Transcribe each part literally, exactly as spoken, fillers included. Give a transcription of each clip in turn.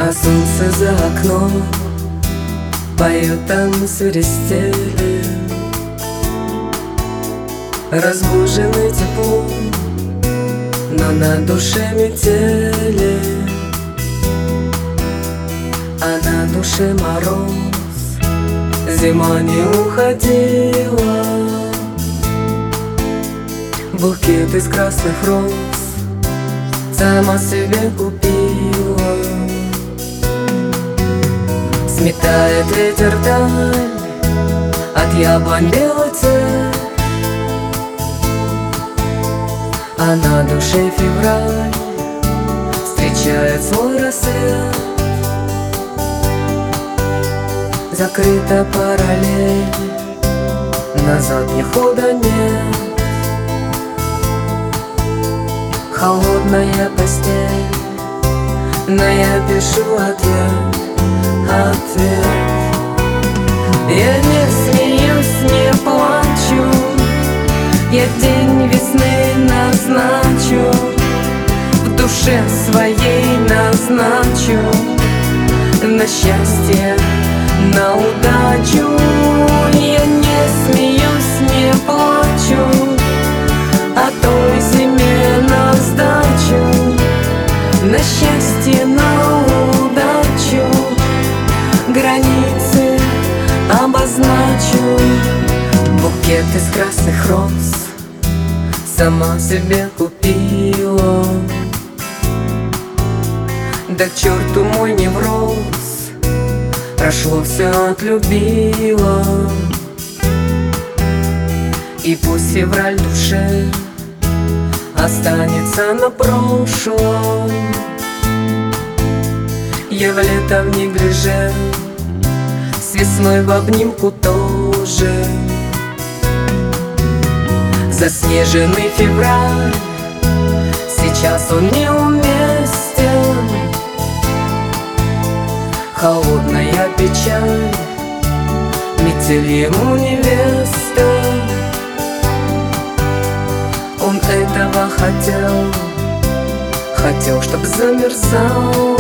А солнце за окном поет там свиристели, разбужены теплом, но на душе метели, а на душе мороз, зима не уходила. Букет из красных роз сама себе купила. Сметает ветер даль, от яблонь белый цвет, а на душе февраль встречает свой рассвет. Закрыта параллель, назад ни хода нет. Холодная постель, но я пишу ответ, ответ. Я не смеюсь, не плачу, я день весны назначу, в душе своей назначу, на счастье, на удачу. Я не смеюсь, не плачу о той зиме на сдачу, на счастье, на удачу. Границы обозначу. Букет из красных роз сама себе купила. Да к черту мой невроз, прошло все, отлюбила. И пусть февраль душе останется на прошлом, я в лето в неглиже, с весной в обнимку тоже. Заснеженный февраль, сейчас он неуместен. Холодная печаль, метель ему невеста. Он этого хотел, хотел, чтоб замерзала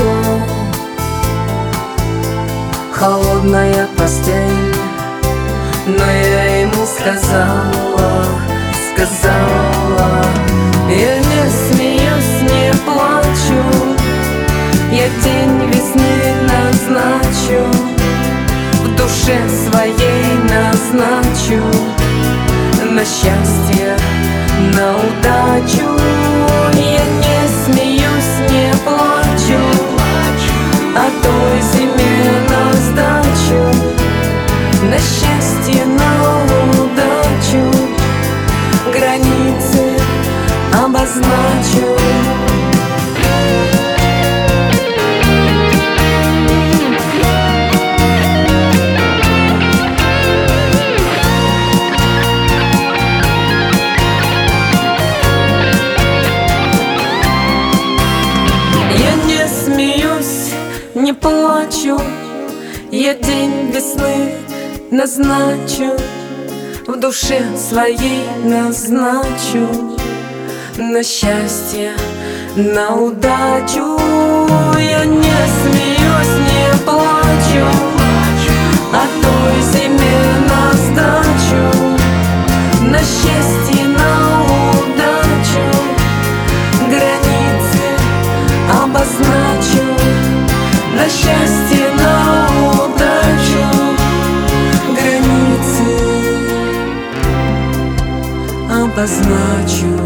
холодная постель. Но я ему сказала, сказала, я не смеюсь, не плачу, я день весны назначу, в душе своей назначу, на счастье, на удачу. Я не смеюсь, не плачу о той зиме на сдачу, на счастье, на удачу. Границы обозначу. Не плачу, я день весны назначу, в душе своей назначу, на счастье, на удачу. Я не смеюсь, не плачу о той зиме на сдачу, на счастье, на удачу. Границы обозначу, на счастье, на удачу. Границы обозначу.